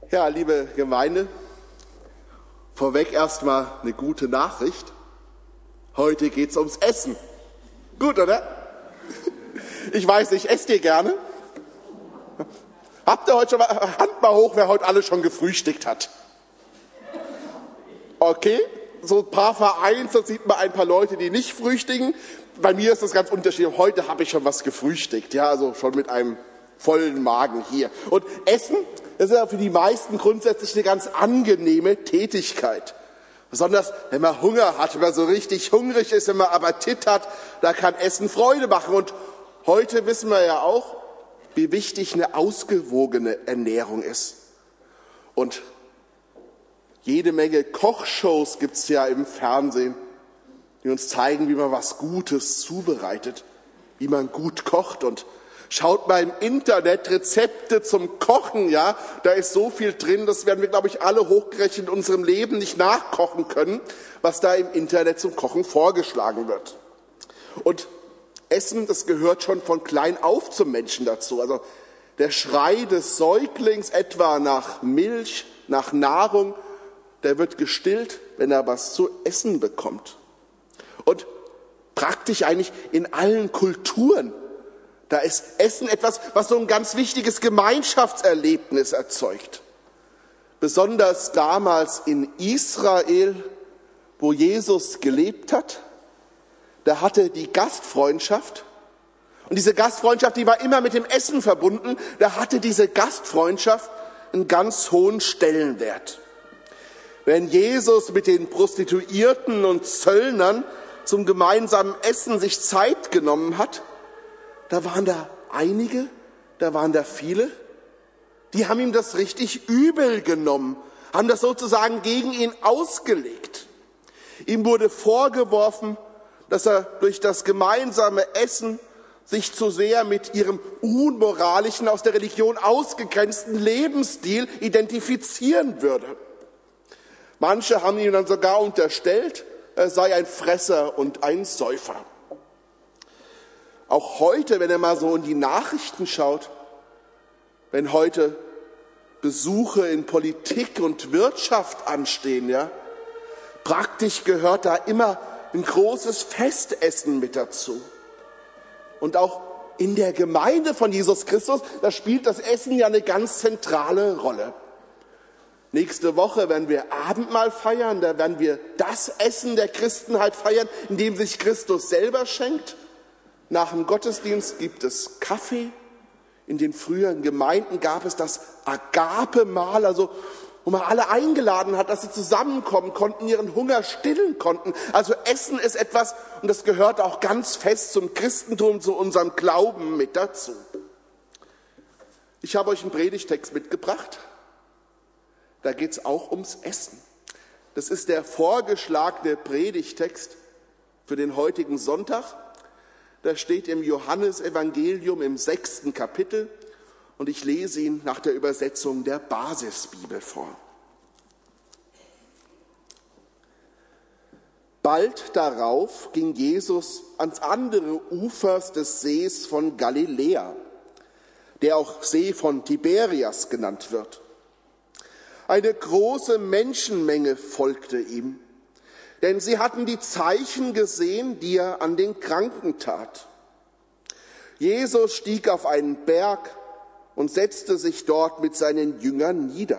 Ja, liebe Gemeinde, vorweg erstmal eine gute Nachricht. Heute geht's ums Essen. Gut, oder? Ich weiß nicht, esst ihr gerne? Habt ihr heute schon mal, Hand mal hoch, wer heute alle schon gefrühstückt hat? Okay, so ein paar vereinzelt sieht man ein paar Leute, die nicht frühstücken. Bei mir ist das ganz unterschiedlich. Heute habe ich schon was gefrühstückt, ja, also schon mit einem vollen Magen hier. Und Essen, das ist ja für die meisten grundsätzlich eine ganz angenehme Tätigkeit. Besonders wenn man Hunger hat, wenn man so richtig hungrig ist, wenn man Appetit hat, da kann Essen Freude machen. Und heute wissen wir ja auch, wie wichtig eine ausgewogene Ernährung ist. Und jede Menge Kochshows gibt's ja im Fernsehen, die uns zeigen, wie man was Gutes zubereitet, wie man gut kocht. Und schaut mal im Internet Rezepte zum Kochen, ja, da ist so viel drin, das werden wir, glaube ich, alle hochgerechnet in unserem Leben nicht nachkochen können, was da im Internet zum Kochen vorgeschlagen wird. Und Essen, das gehört schon von klein auf zum Menschen dazu. Also der Schrei des Säuglings etwa nach Milch, nach Nahrung, der wird gestillt, wenn er was zu essen bekommt. Und praktisch eigentlich in allen Kulturen, da ist Essen etwas, was so ein ganz wichtiges Gemeinschaftserlebnis erzeugt. Besonders damals in Israel, wo Jesus gelebt hat, da hatte die Gastfreundschaft, und diese Gastfreundschaft, die war immer mit dem Essen verbunden, da hatte diese Gastfreundschaft einen ganz hohen Stellenwert. Wenn Jesus mit den Prostituierten und Zöllnern zum gemeinsamen Essen sich Zeit genommen hat, da waren da einige, da waren da viele, die haben ihm das richtig übel genommen, haben das sozusagen gegen ihn ausgelegt. Ihm wurde vorgeworfen, dass er durch das gemeinsame Essen sich zu sehr mit ihrem unmoralischen, aus der Religion ausgegrenzten Lebensstil identifizieren würde. Manche haben ihm dann sogar unterstellt, er sei ein Fresser und ein Säufer. Auch heute, wenn er mal so in die Nachrichten schaut, wenn heute Besuche in Politik und Wirtschaft anstehen, ja, praktisch gehört da immer ein großes Festessen mit dazu. Und auch in der Gemeinde von Jesus Christus, da spielt das Essen ja eine ganz zentrale Rolle. Nächste Woche werden wir Abendmahl feiern, da werden wir das Essen der Christenheit feiern, in dem sich Christus selber schenkt. Nach dem Gottesdienst gibt es Kaffee. In den früheren Gemeinden gab es das Agape-Mahl, also wo man alle eingeladen hat, dass sie zusammenkommen konnten, ihren Hunger stillen konnten. Also Essen ist etwas, und das gehört auch ganz fest zum Christentum, zu unserem Glauben mit dazu. Ich habe euch einen Predigtext mitgebracht. Da geht es auch ums Essen. Das ist der vorgeschlagene Predigtext für den heutigen Sonntag. Da steht im Johannesevangelium im 6. Kapitel und ich lese ihn nach der Übersetzung der Basisbibel vor. Bald darauf ging Jesus ans andere Ufer des Sees von Galiläa, der auch See von Tiberias genannt wird. Eine große Menschenmenge folgte ihm, denn sie hatten die Zeichen gesehen, die er an den Kranken tat. Jesus stieg auf einen Berg und setzte sich dort mit seinen Jüngern nieder.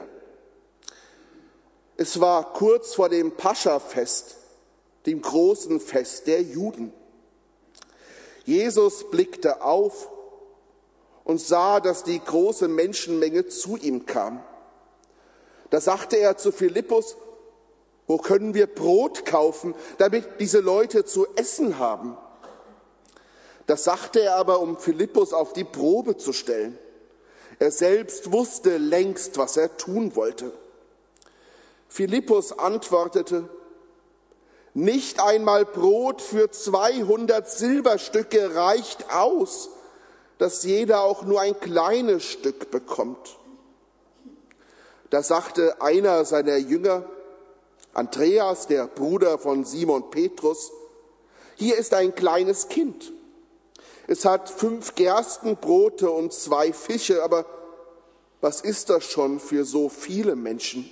Es war kurz vor dem Paschafest, dem großen Fest der Juden. Jesus blickte auf und sah, dass die große Menschenmenge zu ihm kam. Da sagte er zu Philippus: Wo können wir Brot kaufen, damit diese Leute zu essen haben? Das sagte er aber, um Philippus auf die Probe zu stellen. Er selbst wusste längst, was er tun wollte. Philippus antwortete: Nicht einmal Brot für 200 Silberstücke reicht aus, dass jeder auch nur ein kleines Stück bekommt. Da sagte einer seiner Jünger, Andreas, der Bruder von Simon Petrus: Hier ist ein kleines Kind. Es hat 5 Gerstenbrote und 2 Fische, aber was ist das schon für so viele Menschen?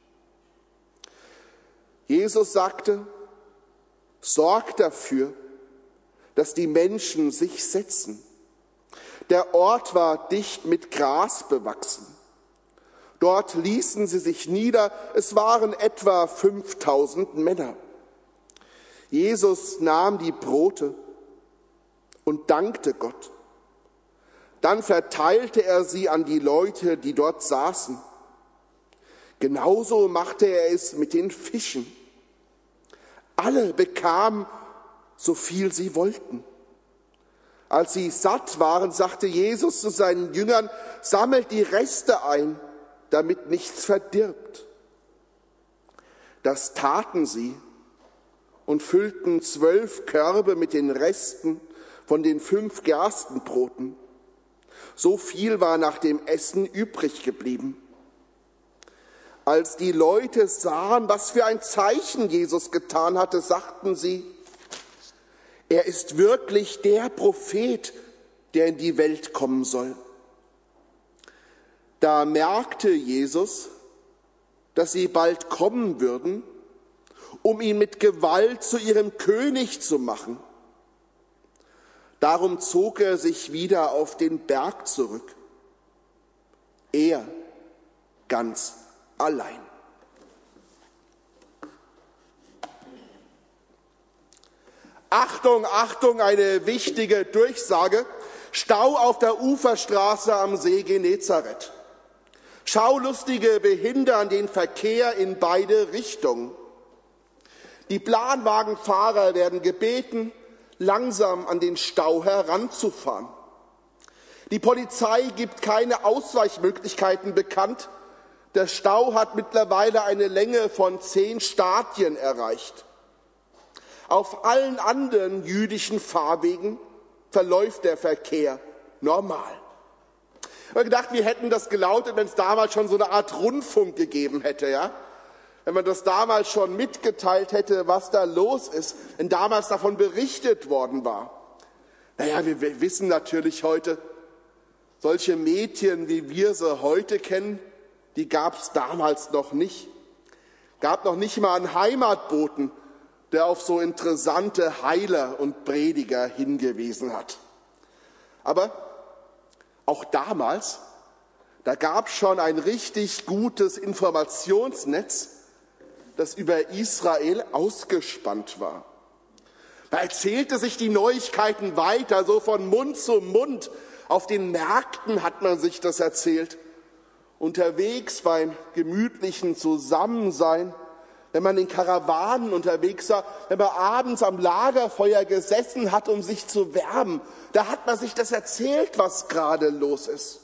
Jesus sagte, sorgt dafür, dass die Menschen sich setzen. Der Ort war dicht mit Gras bewachsen. Dort ließen sie sich nieder, es waren etwa 5000 Männer. Jesus nahm die Brote und dankte Gott. Dann verteilte er sie an die Leute, die dort saßen. Genauso machte er es mit den Fischen. Alle bekamen, so viel sie wollten. Als sie satt waren, sagte Jesus zu seinen Jüngern, sammelt die Reste ein, damit nichts verdirbt. Das taten sie und füllten 12 Körbe mit den Resten von den 5 Gerstenbroten. So viel war nach dem Essen übrig geblieben. Als die Leute sahen, was für ein Zeichen Jesus getan hatte, sagten sie, er ist wirklich der Prophet, der in die Welt kommen soll. Da merkte Jesus, dass sie bald kommen würden, um ihn mit Gewalt zu ihrem König zu machen. Darum zog er sich wieder auf den Berg zurück. Er ganz allein. Achtung, Achtung, eine wichtige Durchsage. Stau auf der Uferstraße am See Genezareth. Schaulustige behindern den Verkehr in beide Richtungen. Die Planwagenfahrer werden gebeten, langsam an den Stau heranzufahren. Die Polizei gibt keine Ausweichmöglichkeiten bekannt. Der Stau hat mittlerweile eine Länge von 10 Stadien erreicht. Auf allen anderen jüdischen Fahrwegen verläuft der Verkehr normal. Ich habe gedacht, wir hätten das gelautet, wenn es damals schon so eine Art Rundfunk gegeben hätte, ja? Wenn man das damals schon mitgeteilt hätte, was da los ist, wenn damals davon berichtet worden war. Naja, wir wissen natürlich heute, solche Medien, wie wir sie heute kennen, die gab es damals noch nicht. Gab noch nicht mal einen Heimatboten, der auf so interessante Heiler und Prediger hingewiesen hat. Aber auch damals, da gab es schon ein richtig gutes Informationsnetz, das über Israel ausgespannt war. Da erzählte sich die Neuigkeiten weiter, so von Mund zu Mund. Auf den Märkten hat man sich das erzählt. Unterwegs beim gemütlichen Zusammensein, wenn man in Karawanen unterwegs war, wenn man abends am Lagerfeuer gesessen hat, um sich zu wärmen, da hat man sich das erzählt, was gerade los ist.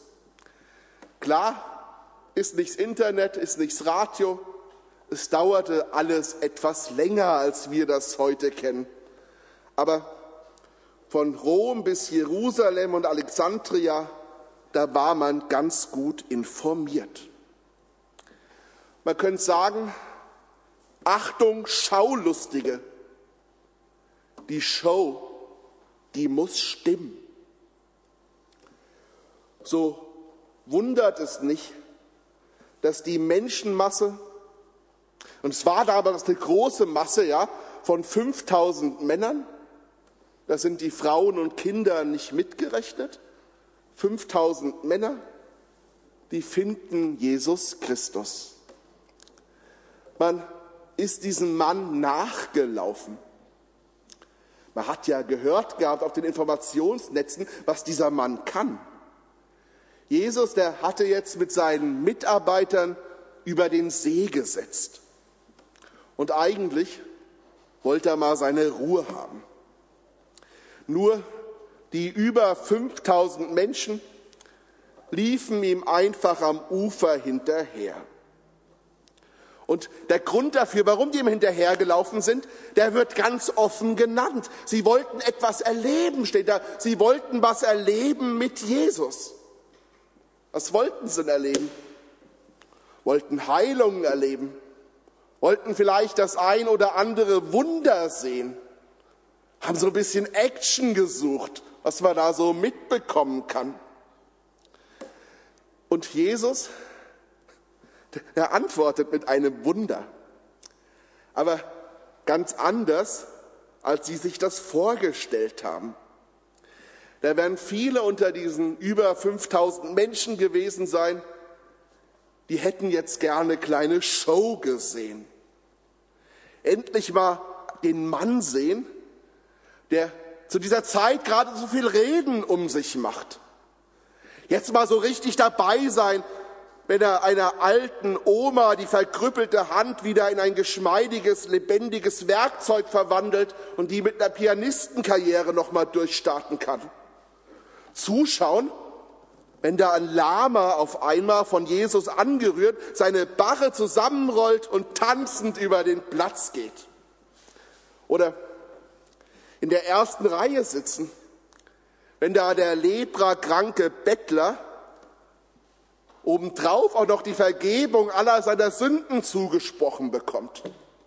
Klar, ist nichts Internet, ist nichts Radio. Es dauerte alles etwas länger, als wir das heute kennen. Aber von Rom bis Jerusalem und Alexandria, da war man ganz gut informiert. Man könnte sagen, Achtung, Schaulustige, die Show, die muss stimmen. So wundert es nicht, dass die Menschenmasse, und es war damals eine große Masse, ja, von 5000 Männern, da sind die Frauen und Kinder nicht mitgerechnet, 5000 Männer, die finden Jesus Christus. Man ist diesem Mann nachgelaufen. Man hat ja gehört gehabt auf den Informationsnetzen, was dieser Mann kann. Jesus, der hatte jetzt mit seinen Mitarbeitern über den See gesetzt. Und eigentlich wollte er mal seine Ruhe haben. Nur die über 5000 Menschen liefen ihm einfach am Ufer hinterher. Und der Grund dafür, warum die ihm hinterhergelaufen sind, der wird ganz offen genannt. Sie wollten etwas erleben, steht da. Sie wollten was erleben mit Jesus. Was wollten sie denn erleben? Wollten Heilungen erleben. Wollten vielleicht das ein oder andere Wunder sehen. Haben so ein bisschen Action gesucht, was man da so mitbekommen kann. Und Jesus, er antwortet mit einem Wunder. Aber ganz anders, als sie sich das vorgestellt haben. Da werden viele unter diesen über 5000 Menschen gewesen sein, die hätten jetzt gerne eine kleine Show gesehen. Endlich mal den Mann sehen, der zu dieser Zeit gerade so viel Reden um sich macht. Jetzt mal so richtig dabei sein, wenn er einer alten Oma die verkrüppelte Hand wieder in ein geschmeidiges, lebendiges Werkzeug verwandelt und die mit einer Pianistenkarriere nochmal durchstarten kann. Zuschauen, wenn da ein Lama auf einmal von Jesus angerührt seine Barre zusammenrollt und tanzend über den Platz geht. Oder in der ersten Reihe sitzen, wenn da der leprakranke Bettler obendrauf auch noch die Vergebung aller seiner Sünden zugesprochen bekommt.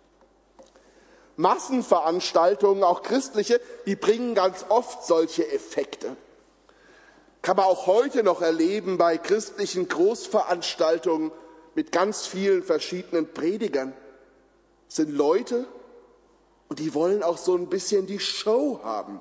Massenveranstaltungen, auch christliche, die bringen ganz oft solche Effekte. Kann man auch heute noch erleben bei christlichen Großveranstaltungen mit ganz vielen verschiedenen Predigern. Das sind Leute, und die wollen auch so ein bisschen die Show haben.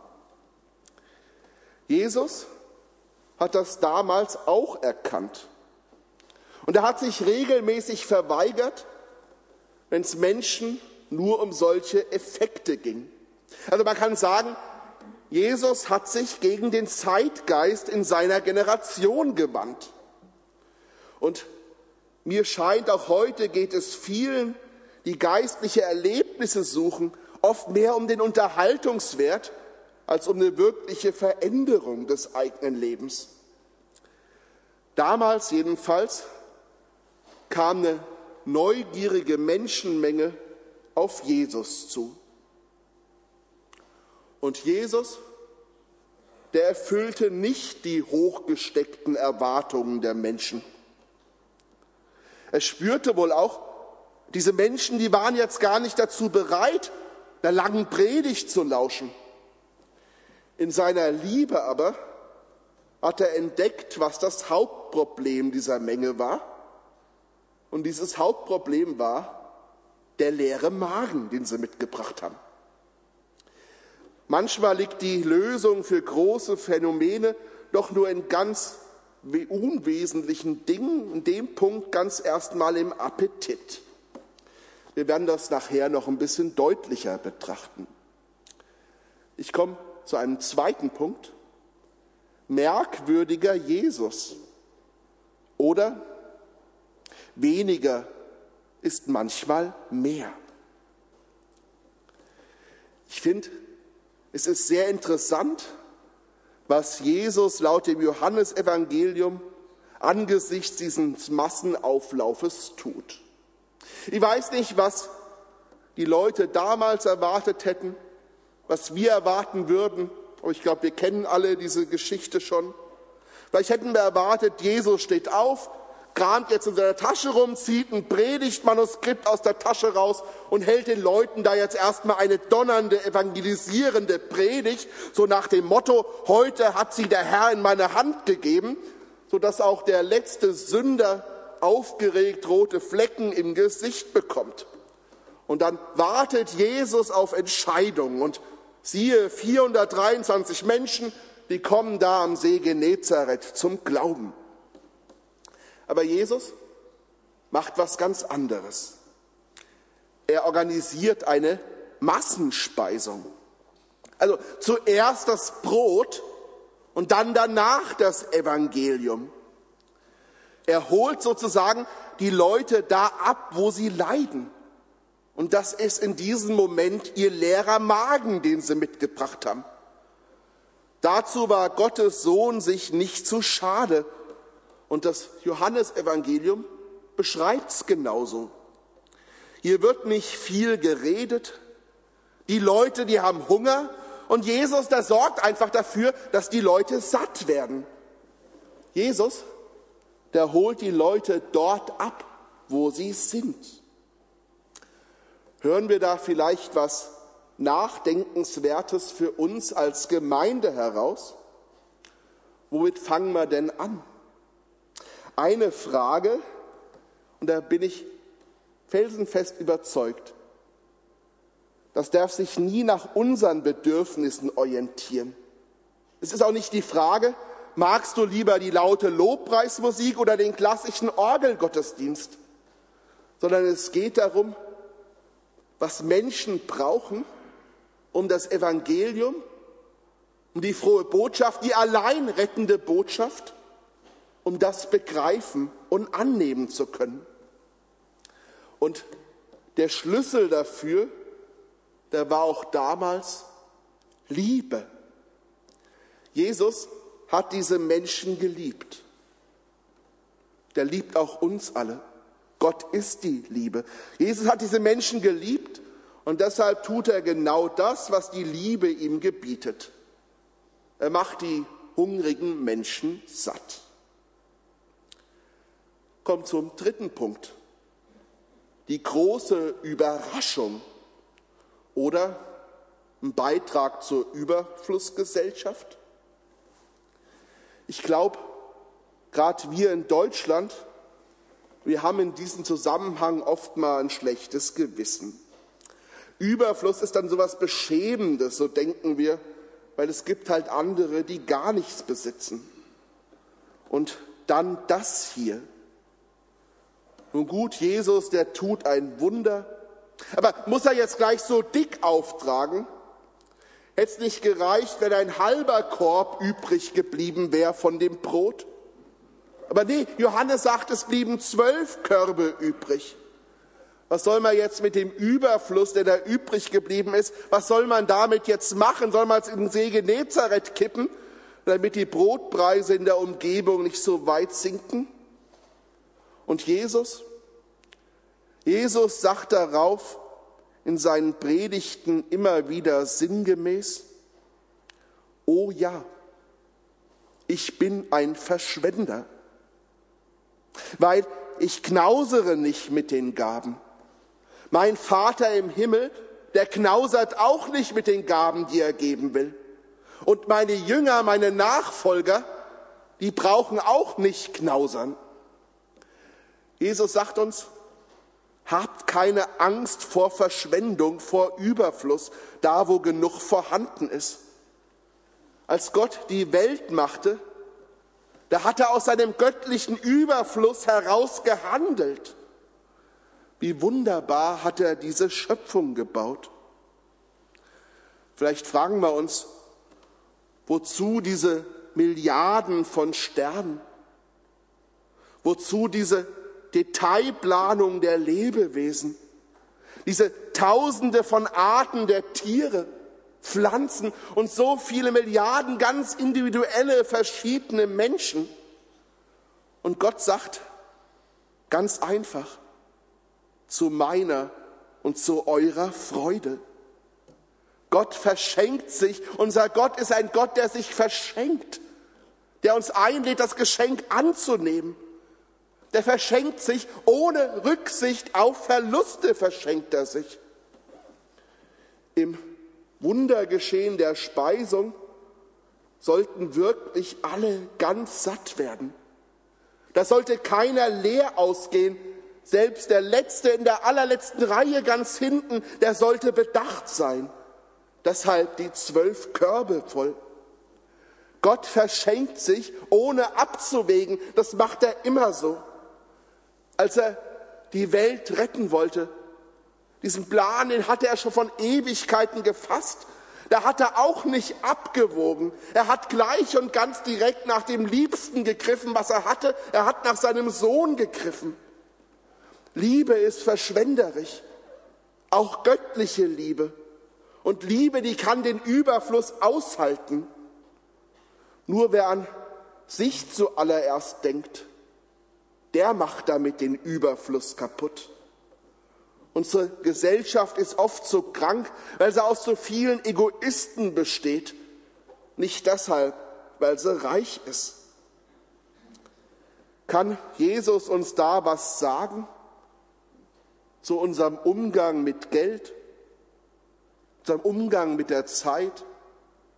Jesus hat das damals auch erkannt. Und er hat sich regelmäßig verweigert, wenn es Menschen nur um solche Effekte ging. Also man kann sagen, Jesus hat sich gegen den Zeitgeist in seiner Generation gewandt. Und mir scheint, auch heute geht es vielen, die geistliche Erlebnisse suchen, oft mehr um den Unterhaltungswert als um eine wirkliche Veränderung des eigenen Lebens. Damals jedenfalls kam eine neugierige Menschenmenge auf Jesus zu. Und Jesus, der erfüllte nicht die hochgesteckten Erwartungen der Menschen. Er spürte wohl auch, diese Menschen, die waren jetzt gar nicht dazu bereit, einer langen Predigt zu lauschen. In seiner Liebe aber hat er entdeckt, was das Hauptproblem dieser Menge war. Und dieses Hauptproblem war der leere Magen, den sie mitgebracht haben. Manchmal liegt die Lösung für große Phänomene doch nur in ganz unwesentlichen Dingen, in dem Punkt ganz erstmal im Appetit. Wir werden das nachher noch ein bisschen deutlicher betrachten. Ich komme zu einem zweiten Punkt. Merkwürdiger Jesus. Oder weniger ist manchmal mehr. Ich finde, es ist sehr interessant, was Jesus laut dem Johannesevangelium angesichts dieses Massenauflaufes tut. Ich weiß nicht, was die Leute damals erwartet hätten, was wir erwarten würden, aber ich glaube, wir kennen alle diese Geschichte schon. Vielleicht hätten wir erwartet, Jesus steht auf, kramt jetzt in seiner Tasche rum, zieht ein Predigtmanuskript aus der Tasche raus und hält den Leuten da jetzt erstmal eine donnernde, evangelisierende Predigt, so nach dem Motto, heute hat sie der Herr in meine Hand gegeben, sodass auch der letzte Sünder aufgeregt rote Flecken im Gesicht bekommt. Und dann wartet Jesus auf Entscheidungen und siehe, 423 Menschen, die kommen da am See Genezareth zum Glauben. Aber Jesus macht was ganz anderes. Er organisiert eine Massenspeisung. Also zuerst das Brot und dann danach das Evangelium. Er holt sozusagen die Leute da ab, wo sie leiden. Und das ist in diesem Moment ihr leerer Magen, den sie mitgebracht haben. Dazu war Gottes Sohn sich nicht zu schade. Und das Johannesevangelium beschreibt es genauso. Hier wird nicht viel geredet. Die Leute, die haben Hunger. Und Jesus, der sorgt einfach dafür, dass die Leute satt werden. Jesus, der holt die Leute dort ab, wo sie sind. Hören wir da vielleicht was Nachdenkenswertes für uns als Gemeinde heraus? Womit fangen wir denn an? Eine Frage, und da bin ich felsenfest überzeugt, das darf sich nie nach unseren Bedürfnissen orientieren. Es ist auch nicht die Frage, magst du lieber die laute Lobpreismusik oder den klassischen Orgelgottesdienst, sondern es geht darum, was Menschen brauchen, um das Evangelium, um die frohe Botschaft, die allein rettende Botschaft, um das begreifen und annehmen zu können. Und der Schlüssel dafür, der war auch damals Liebe. Jesus hat diese Menschen geliebt. Der liebt auch uns alle. Gott ist die Liebe. Jesus hat diese Menschen geliebt und deshalb tut er genau das, was die Liebe ihm gebietet. Er macht die hungrigen Menschen satt. Kommt zum dritten Punkt. Die große Überraschung oder ein Beitrag zur Überflussgesellschaft. Ich glaube, gerade wir in Deutschland, wir haben in diesem Zusammenhang oft mal ein schlechtes Gewissen. Überfluss ist dann sowas Beschämendes, so denken wir, weil es gibt halt andere, die gar nichts besitzen. Und dann das hier. Nun gut, Jesus, der tut ein Wunder. Aber muss er jetzt gleich so dick auftragen? Hätte es nicht gereicht, wenn ein halber Korb übrig geblieben wäre von dem Brot? Aber nee, Johannes sagt, es blieben 12 Körbe übrig. Was soll man jetzt mit dem Überfluss, der da übrig geblieben ist, was soll man damit jetzt machen? Soll man es in den See Genezareth kippen, damit die Brotpreise in der Umgebung nicht so weit sinken? Und Jesus sagt darauf in seinen Predigten immer wieder sinngemäß: Oh ja, ich bin ein Verschwender, weil ich knausere nicht mit den Gaben. Mein Vater im Himmel, der knausert auch nicht mit den Gaben, die er geben will. Und meine Jünger, meine Nachfolger, die brauchen auch nicht knausern. Jesus sagt uns, habt keine Angst vor Verschwendung, vor Überfluss, da wo genug vorhanden ist. Als Gott die Welt machte, da hat er aus seinem göttlichen Überfluss heraus gehandelt. Wie wunderbar hat er diese Schöpfung gebaut. Vielleicht fragen wir uns, wozu diese Milliarden von Sternen? Wozu diese Detailplanung der Lebewesen? Diese Tausende von Arten der Tiere, Pflanzen und so viele Milliarden ganz individuelle, verschiedene Menschen. Und Gott sagt ganz einfach, zu meiner und zu eurer Freude. Gott verschenkt sich. Unser Gott ist ein Gott, der sich verschenkt, der uns einlädt, das Geschenk anzunehmen. Der verschenkt sich ohne Rücksicht auf Verluste, verschenkt er sich. Im Wundergeschehen der Speisung sollten wirklich alle ganz satt werden. Da sollte keiner leer ausgehen. Selbst der Letzte in der allerletzten Reihe ganz hinten, der sollte bedacht sein. Deshalb die 12 Körbe voll. Gott verschenkt sich, ohne abzuwägen. Das macht er immer so. Als er die Welt retten wollte, diesen Plan, den hatte er schon von Ewigkeiten gefasst. Da hat er auch nicht abgewogen. Er hat gleich und ganz direkt nach dem Liebsten gegriffen, was er hatte. Er hat nach seinem Sohn gegriffen. Liebe ist verschwenderisch, auch göttliche Liebe. Und Liebe, die kann den Überfluss aushalten. Nur wer an sich zuallererst denkt, der macht damit den Überfluss kaputt. Unsere Gesellschaft ist oft so krank, weil sie aus so vielen Egoisten besteht. Nicht deshalb, weil sie reich ist. Kann Jesus uns da was sagen? Zu unserem Umgang mit Geld, unserem Umgang mit der Zeit,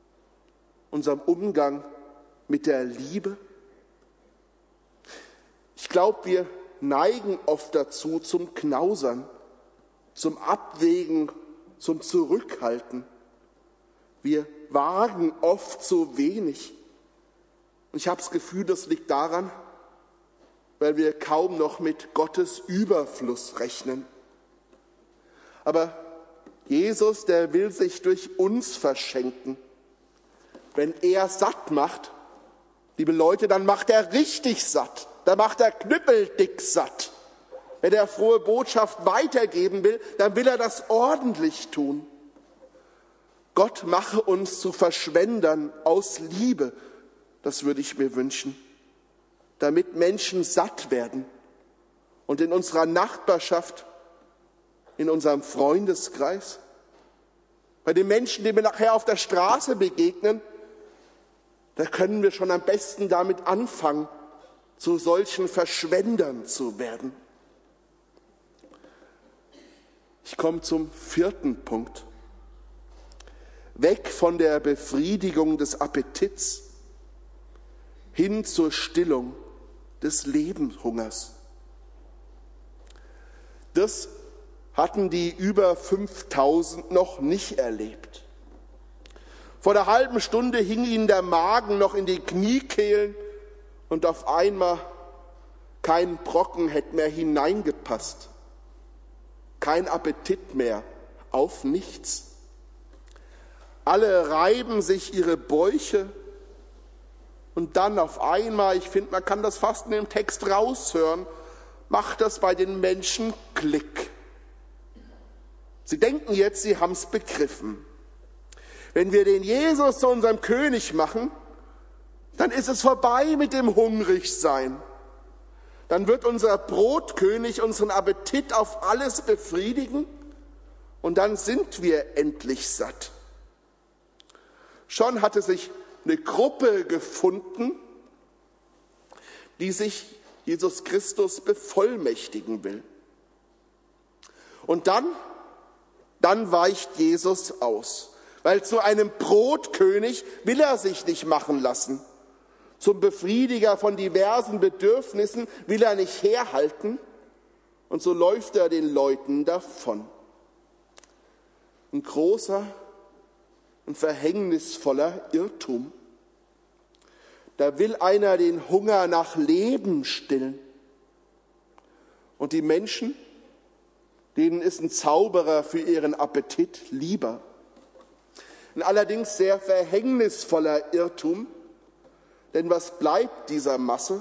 unserem Umgang mit der Liebe? glaube, wir neigen oft dazu zum Knausern, zum Abwägen, zum Zurückhalten. Wir wagen oft so wenig. Und ich habe das Gefühl, das liegt daran, weil wir kaum noch mit Gottes Überfluss rechnen. Aber Jesus, der will sich durch uns verschenken. Wenn er satt macht, liebe Leute, dann macht er richtig satt. Dann macht er knüppeldick satt. Wenn er frohe Botschaft weitergeben will, dann will er das ordentlich tun. Gott mache uns zu Verschwendern aus Liebe, das würde ich mir wünschen, damit Menschen satt werden und in unserer Nachbarschaft, in unserem Freundeskreis, bei den Menschen, denen wir nachher auf der Straße begegnen, da können wir schon am besten damit anfangen, zu solchen Verschwendern zu werden. Ich komme zum 4. Punkt. Weg von der Befriedigung des Appetits hin zur Stillung des Lebenshungers. Das hatten die über 5000 noch nicht erlebt. Vor einer halben Stunde hing ihnen der Magen noch in die Kniekehlen und auf einmal kein Brocken hätte mehr hineingepasst. Kein Appetit mehr, auf nichts. Alle reiben sich ihre Bäuche und dann auf einmal, ich finde, man kann das fast in dem Text raushören, macht das bei den Menschen Klick. Sie denken jetzt, sie haben es begriffen. Wenn wir den Jesus zu unserem König machen, dann ist es vorbei mit dem Hungrigsein. Dann wird unser Brotkönig unseren Appetit auf alles befriedigen und dann sind wir endlich satt. Schon hatte sich eine Gruppe gefunden, die sich Jesus Christus bevollmächtigen will. Und dann weicht Jesus aus, weil zu einem Brotkönig will er sich nicht machen lassen. Zum Befriediger von diversen Bedürfnissen will er nicht herhalten und so läuft er den Leuten davon. Ein großer und verhängnisvoller Irrtum. Da will einer den Hunger nach Leben stillen. Und die Menschen, denen ist ein Zauberer für ihren Appetit lieber. Ein allerdings sehr verhängnisvoller Irrtum, denn was bleibt dieser Masse?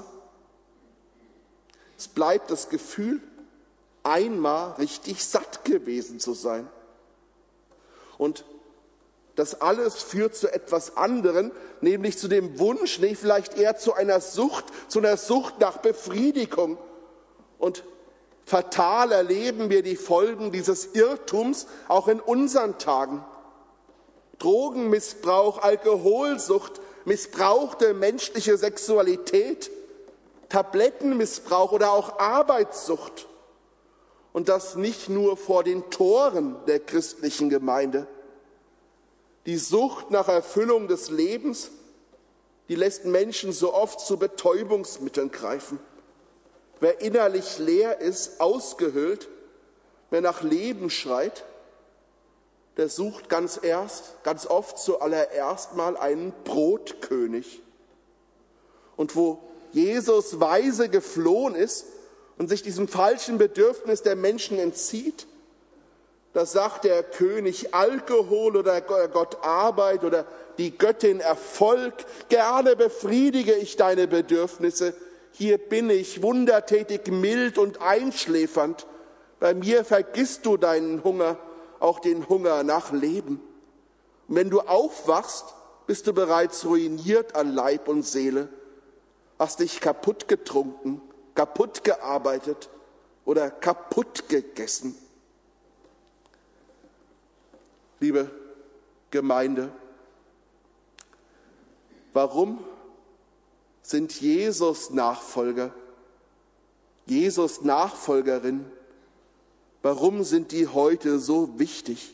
Es bleibt das Gefühl, einmal richtig satt gewesen zu sein. Und das alles führt zu etwas anderem, nämlich zu dem Wunsch, vielleicht eher zu einer Sucht nach Befriedigung. Und fatal erleben wir die Folgen dieses Irrtums auch in unseren Tagen. Drogenmissbrauch, Alkoholsucht, missbrauchte menschliche Sexualität, Tablettenmissbrauch oder auch Arbeitssucht. Und das nicht nur vor den Toren der christlichen Gemeinde. Die Sucht nach Erfüllung des Lebens, die lässt Menschen so oft zu Betäubungsmitteln greifen. Wer innerlich leer ist, ausgehöhlt, wer nach Leben schreit, der sucht ganz oft zuallererst mal einen Brotkönig. Und wo Jesus weise geflohen ist und sich diesem falschen Bedürfnis der Menschen entzieht, da sagt der König Alkohol oder Gott Arbeit oder die Göttin Erfolg, gerne befriedige ich deine Bedürfnisse. Hier bin ich, wundertätig, mild und einschläfernd. Bei mir vergisst du deinen Hunger, auch den Hunger nach Leben. Und wenn du aufwachst, bist du bereits ruiniert an Leib und Seele, hast dich kaputt getrunken, kaputt gearbeitet oder kaputt gegessen. Liebe Gemeinde, warum sind Jesus Nachfolger, Jesus Nachfolgerin, warum sind die heute so wichtig?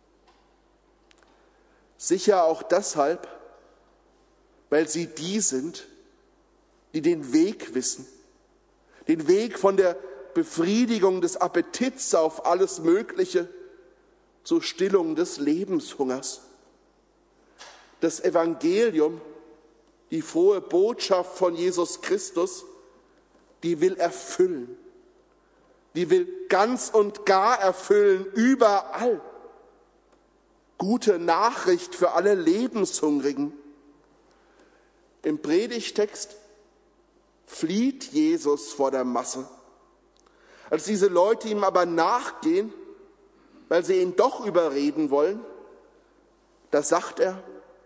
Sicher auch deshalb, weil sie die sind, die den Weg wissen, Den Weg von der Befriedigung des Appetits auf alles Mögliche zur Stillung des Lebenshungers. Das Evangelium, die frohe Botschaft von Jesus Christus, die will erfüllen. Die will ganz und gar erfüllen, überall. Gute Nachricht für alle Lebenshungrigen. Im Predigtext flieht Jesus vor der Masse. Als diese Leute ihm aber nachgehen, weil sie ihn doch überreden wollen, da sagt er: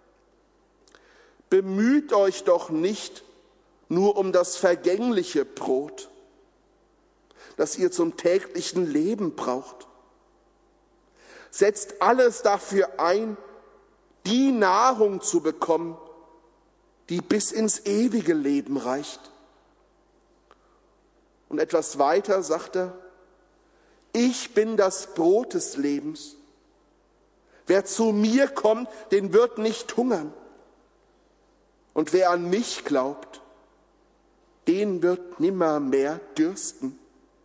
Bemüht euch doch nicht nur um das vergängliche Brot, das ihr zum täglichen Leben braucht. Setzt alles dafür ein, die Nahrung zu bekommen, die bis ins ewige Leben reicht. Und etwas weiter sagt er: Ich bin das Brot des Lebens. Wer zu mir kommt, den wird nicht hungern. Und wer an mich glaubt, den wird nimmermehr dürsten.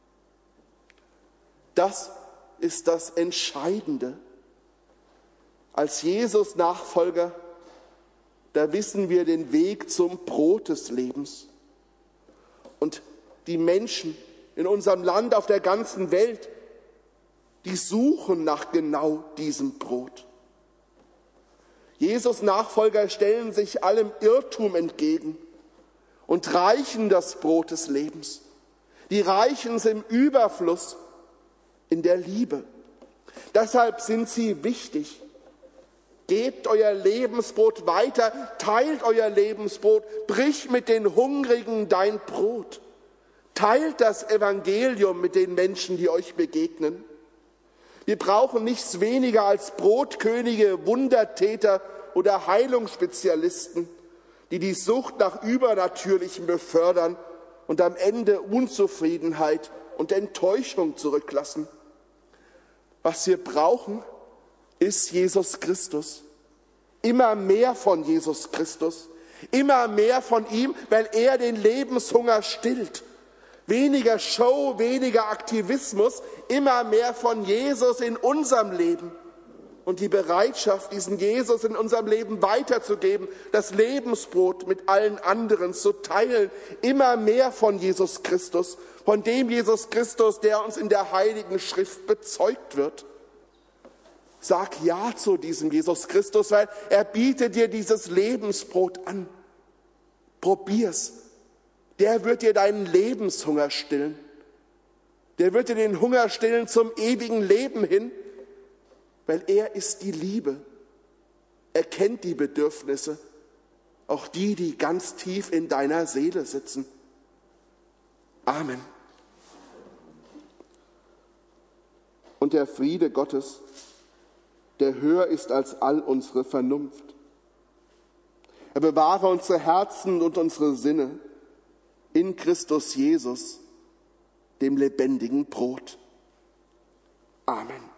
Das ist das Entscheidende. Als Jesus-Nachfolger, da wissen wir den Weg zum Brot des Lebens. Und die Menschen in unserem Land, auf der ganzen Welt, die suchen nach genau diesem Brot. Jesus-Nachfolger stellen sich allem Irrtum entgegen und reichen das Brot des Lebens. Die reichen es im Überfluss, in der Liebe. Deshalb sind sie wichtig. Gebt euer Lebensbrot weiter, teilt euer Lebensbrot, brich mit den Hungrigen dein Brot. Teilt das Evangelium mit den Menschen, die euch begegnen. Wir brauchen nichts weniger als Brotkönige, Wundertäter oder Heilungsspezialisten, die die Sucht nach Übernatürlichem befördern und am Ende Unzufriedenheit und Enttäuschung zurücklassen. Was wir brauchen, ist Jesus Christus. Immer mehr von Jesus Christus. Immer mehr von ihm, weil er den Lebenshunger stillt. Weniger Show, weniger Aktivismus, immer mehr von Jesus in unserem Leben. Und die Bereitschaft, diesen Jesus in unserem Leben weiterzugeben, das Lebensbrot mit allen anderen zu teilen. Immer mehr von Jesus Christus, von dem Jesus Christus, der uns in der Heiligen Schrift bezeugt wird. Sag Ja zu diesem Jesus Christus, weil er bietet dir dieses Lebensbrot an. Probier's. Der wird dir deinen Lebenshunger stillen. Der wird dir den Hunger stillen zum ewigen Leben hin, weil er ist die Liebe. Er kennt die Bedürfnisse, auch die, die ganz tief in deiner Seele sitzen. Amen. Und der Friede Gottes, der höher ist als all unsere Vernunft. Er bewahre unsere Herzen und unsere Sinne in Christus Jesus, dem lebendigen Brot. Amen.